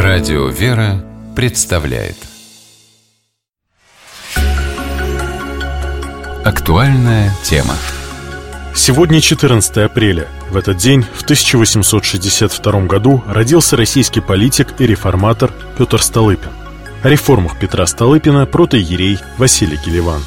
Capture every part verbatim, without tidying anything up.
Радио «Вера» представляет актуальная тема. Сегодня четырнадцатое апреля. В этот день, в тысяча восемьсот шестьдесят втором году, родился российский политик и реформатор Петр Столыпин. О реформах Петра Столыпина протоиерей Василий Килеван.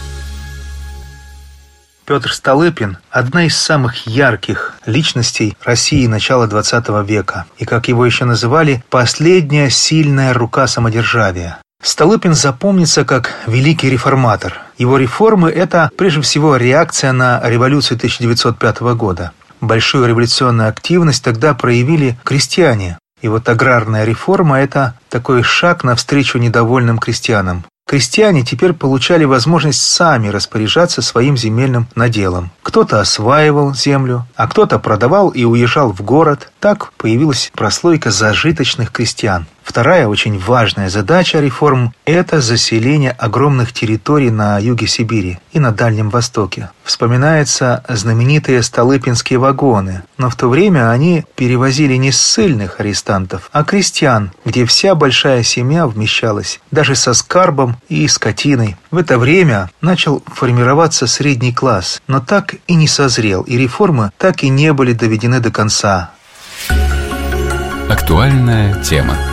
Петр Столыпин – одна из самых ярких личностей России начала двадцатого века. И, как его еще называли, последняя сильная рука самодержавия. Столыпин запомнится как великий реформатор. Его реформы – это, прежде всего, реакция на революцию тысяча девятьсот пятого года. Большую революционную активность тогда проявили крестьяне. И вот аграрная реформа – это такой шаг навстречу недовольным крестьянам. Крестьяне теперь получали возможность сами распоряжаться своим земельным наделом. Кто-то осваивал землю, а кто-то продавал и уезжал в город. Так появилась прослойка зажиточных крестьян. Вторая очень важная задача реформ – это заселение огромных территорий на юге Сибири и на Дальнем Востоке. Вспоминаются знаменитые столыпинские вагоны, но в то время они перевозили не ссыльных арестантов, а крестьян, где вся большая семья вмещалась, даже со скарбом и скотиной. В это время начал формироваться средний класс, но так и не созрел, и реформы так и не были доведены до конца. Актуальная тема.